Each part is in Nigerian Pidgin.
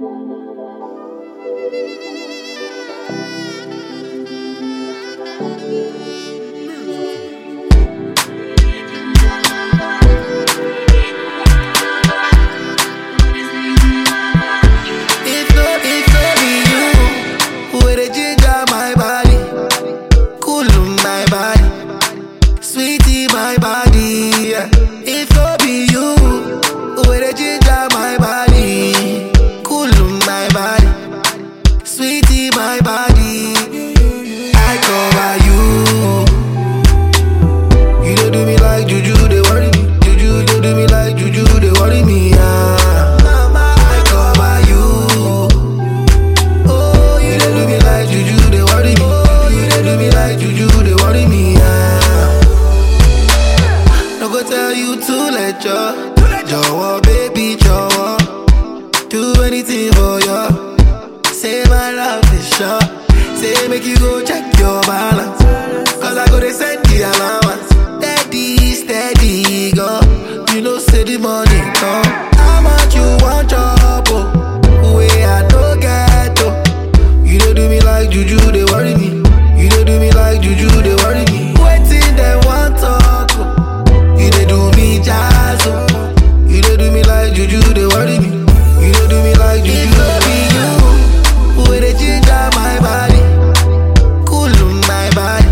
Jọ̀wọ́, baby, jọ̀wọ́. Do anything for you. Say my love is short. Say make you go check your balance. Cause I go to send the allowance. Steady, steady, go. You know say the money come. How much you want chop, oh? Way I don't get, oh. You don't do me like juju, they worry me. You don't do me like juju, they worry me. Waiting, they want talk, oh. You don't do me jazz, oh. You don't do me like juju, they worry me. You don't do me like juju, they worry you. Where they ginger my body, cool my body,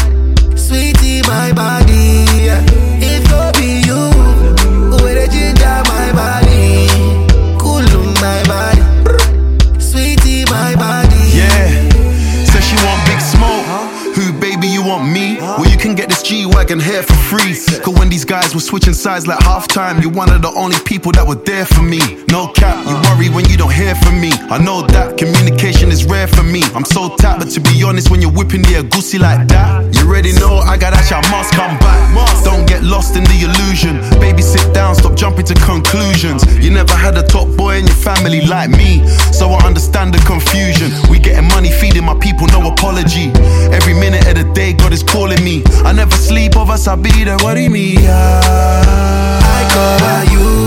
sweetie my body. Yeah. If no be you, where they ginger my body, cool my body, sweetie my body. Yeah, says she want big smoke. Who, baby, you want me? Well, you can get this G-Wagon here for free. Cause when these guys were switching sides like halftime, you're one of the only people that were there for me. No cap, you worry when you don't hear from me. I know that communication is rare for me. I'm so tapped, but to be honest, when you're whipping the agusi like that, you already know I got that shit, I must come back. Don't get lost in the illusion. Baby, sit down, stop jumping to conclusions. You never had a top boy in your family like me, so I understand the confusion. We getting money, feeding my people, no apology. Every minute of the day, God is calling me. I never sleep over Sabida, worry me. I cover you.